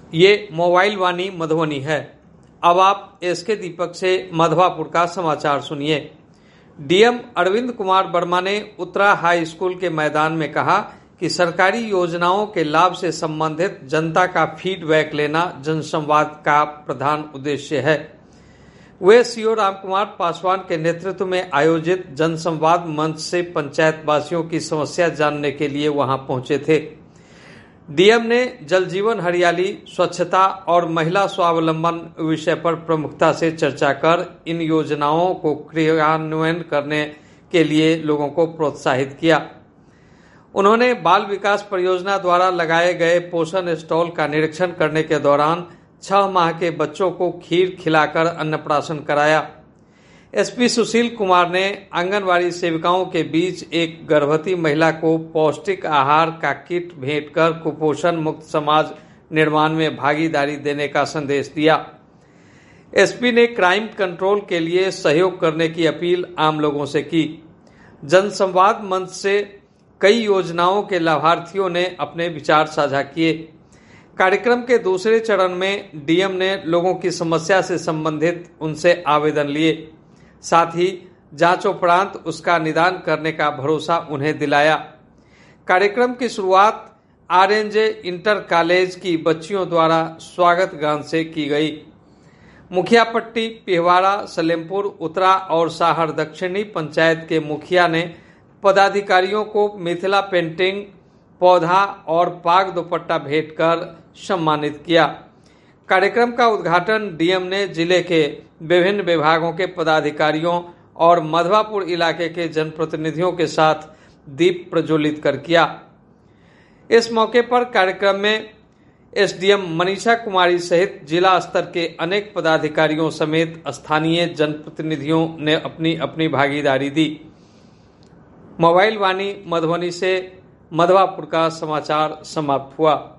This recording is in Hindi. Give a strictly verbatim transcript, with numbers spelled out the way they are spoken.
ये मोबाइल वाणी मधुबनी है। अब आप एसके दीपक से मधवापुर का समाचार सुनिए। डीएम अरविंद कुमार वर्मा ने उत्तरा हाई स्कूल के मैदान में कहा कि सरकारी योजनाओं के लाभ से संबंधित जनता का फीडबैक लेना जनसंवाद का प्रधान उद्देश्य है। वे सीओ रामकुमार पासवान के नेतृत्व में आयोजित जनसंवाद मंच से पंचायत वासियों की समस्या जानने के लिए वहां पहुंचे थे। डीएम ने जल जीवन हरियाली, स्वच्छता और महिला स्वावलंबन विषय पर प्रमुखता से चर्चा कर इन योजनाओं को क्रियान्वयन करने के लिए लोगों को प्रोत्साहित किया। उन्होंने बाल विकास परियोजना द्वारा लगाए गए पोषण स्टॉल का निरीक्षण करने के दौरान छह माह के बच्चों को खीर खिलाकर अन्नप्राशन कराया। एसपी सुशील कुमार ने आंगनवाड़ी सेविकाओं के बीच एक गर्भवती महिला को पौष्टिक आहार का किट भेंट कर कुपोषण मुक्त समाज निर्माण में भागीदारी देने का संदेश दिया। एसपी ने क्राइम कंट्रोल के लिए सहयोग करने की अपील आम लोगों से की। जनसंवाद मंच से कई योजनाओं के लाभार्थियों ने अपने विचार साझा किए। कार्यक्रम के दूसरे चरण में डीएम ने लोगों की समस्या से संबंधित उनसे आवेदन लिए, साथ ही जांचोपरांत उसका निदान करने का भरोसा उन्हें दिलाया। कार्यक्रम की शुरुआत आरएनजे इंटर कॉलेज की बच्चियों द्वारा स्वागत गान से की गई। मुखियापट्टी, पिहवाड़ा, सलेमपुर, उत्तरा और साहर दक्षिणी पंचायत के मुखिया ने पदाधिकारियों को मिथिला पेंटिंग, पौधा और पाग दुपट्टा भेंट कर सम्मानित किया। कार्यक्रम का उद्घाटन डीएम ने जिले के विभिन्न विभागों के पदाधिकारियों और मधवापुर इलाके के जनप्रतिनिधियों के साथ दीप प्रज्वलित कर किया। इस मौके पर कार्यक्रम में एसडीएम मनीषा कुमारी सहित जिला स्तर के अनेक पदाधिकारियों समेत स्थानीय जनप्रतिनिधियों ने अपनी अपनी भागीदारी दी। मोबाइल वाणी मधुबनी से मधवापुर का समाचार समाप्त हुआ।